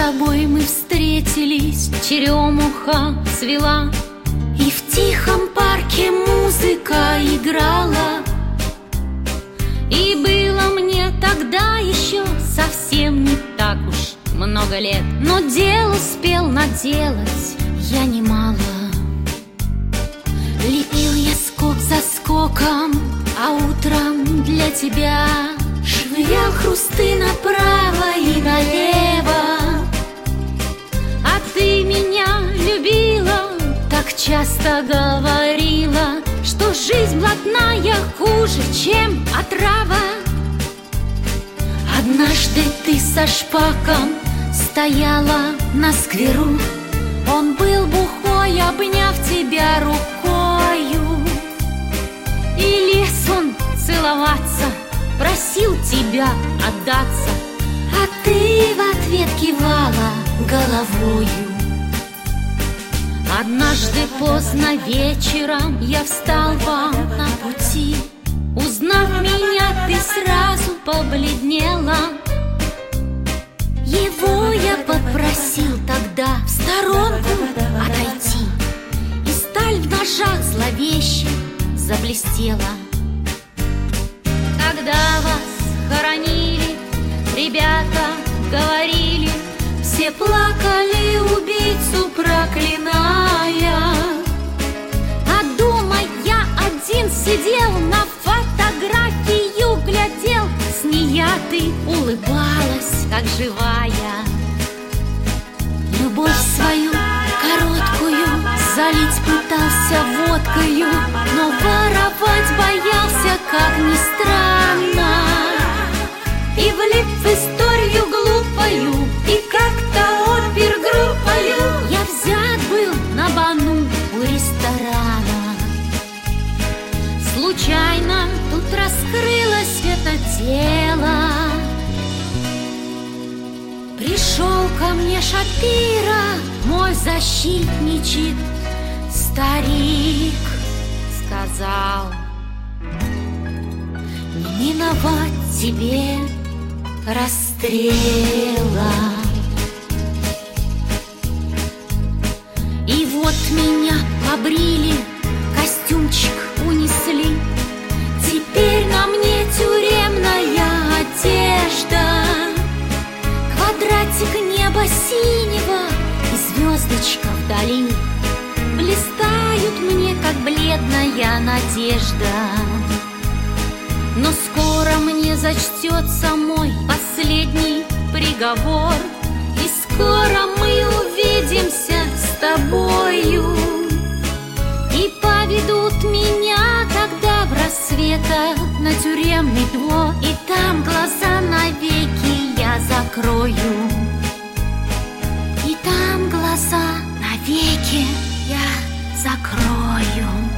тобой мы встретились, черемуха цвела, и в тихом парке музыка играла. И было мне тогда еще совсем не так уж много лет, но дел успел наделать я немало. Лепил я скок за скоком, а утром для тебя швырял хрусты направо и налево. А ты меня любила, так часто говорила, что жизнь блатная хуже, чем отрава. Однажды ты со шпаком стояла на скверу, он был бухой, обняв тебя рукою. И лез он целоваться, просил тебя отдаться, а ты в ответ кивала головою. Однажды поздно вечером я встал вам на пути, узнав меня, ты сразу побледнела. Его я попросил тогда в сторонку отойти, и сталь в ножах зловеще заблестела. Когда вас хоронили, ребята говорили, все плакали, убийцу проклиная. А дома я один сидел, на фотографию глядел, с нея ты улыбалась, как живая. Любовь свою короткую залить пытался водкою, но воровать боялся, как ни странно. И влип в историю глупою, и как-то опергруппою я взят был на бану у ресторана. Случайно тут раскрылось это дело. Пришел ко мне Шапира, мой защитничек старик, сказал: не миновать тебе расстрела. И вот меня побрили, костюмчик унесли, теперь на мне тюремная одежда. Квадратик неба синего и звездочка вдали блистают мне, как бледная надежда. Но скоро мне зачтется мой последний приговор, и скоро мы увидимся с тобою. И поведут меня тогда в рассвета на тюремный двор, и там глаза навеки я закрою. И там глаза навеки я закрою.